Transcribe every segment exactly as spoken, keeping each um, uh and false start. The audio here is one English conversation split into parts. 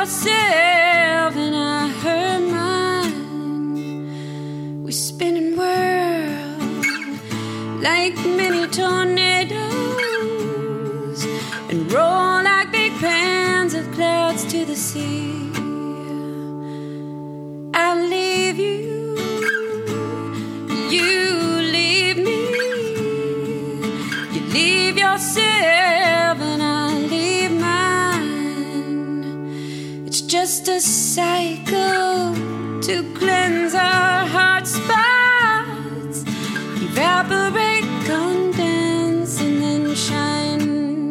yourself and I hurt mine. We're spinning world like mini tornadoes and roll like big pans of clouds to the sea. I'll leave you, you leave me. You leave yourself and I leave mine. It's just a cycle to cleanse our heart spots, evaporate, condense, and then shine.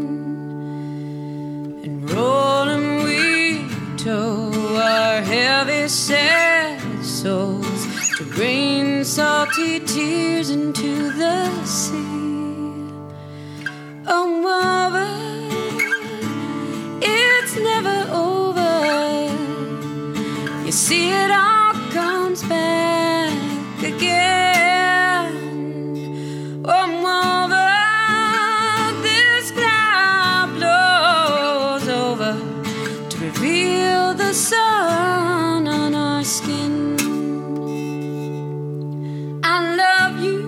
And roll and we tow our heavy sad souls to rain salty tears into the sea. Oh, mother, it's never over. You see, it all comes back again. Oh, mother, this cloud blows over to reveal the sun on our skin. I love you.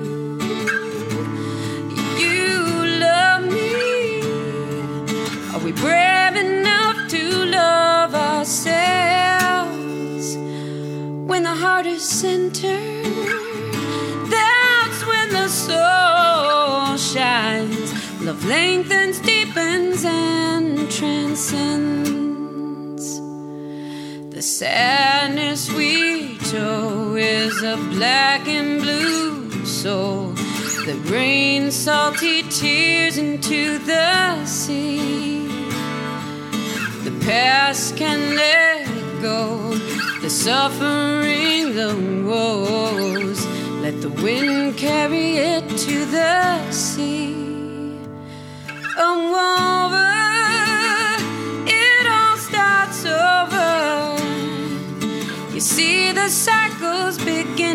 Are we brave enough to love ourselves? When the heart is centered, that's when the soul shines. Love lengthens, deepens, and transcends. The sadness we tow is a black and blue soul that rains salty tears into the sea. The past can let go, the suffering, the woes. Let the wind carry it to the sea. Oh, over, it all starts over. You see, the cycles begin.